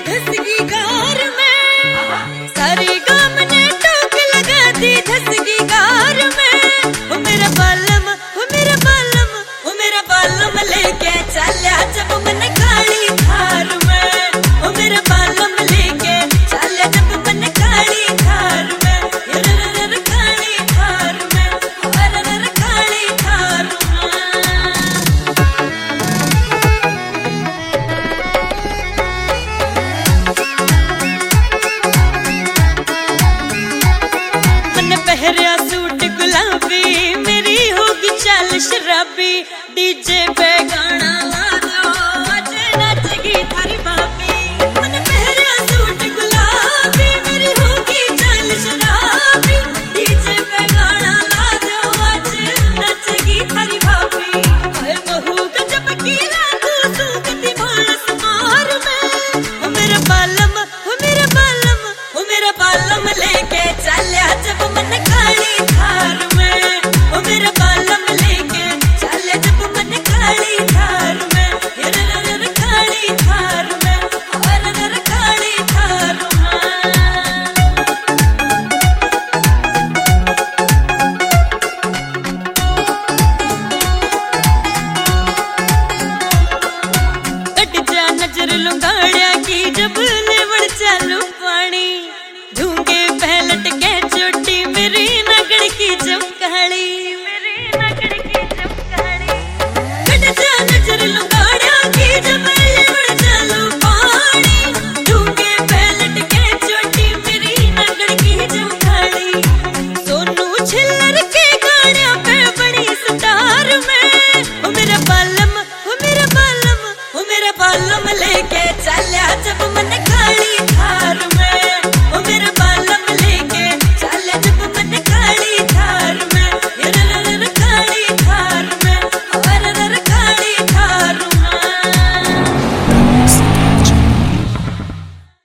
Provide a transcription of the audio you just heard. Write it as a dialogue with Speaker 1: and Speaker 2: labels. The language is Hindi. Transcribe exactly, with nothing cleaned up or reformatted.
Speaker 1: धसगी गार में, सारे गाम ने टोक लगा दी धसगी गार में। वो मेरा बालम, वो मेरा बालम, वो मेरा बालम लेके चला जब मन काली थार में। वो मेरा बालम लेके चला जब मन काली थार में। रर काली थार में, रर काली थार में। मन पहरिया सूट गुलाबी, मेरी होगी चाल शराबी, डीजे पे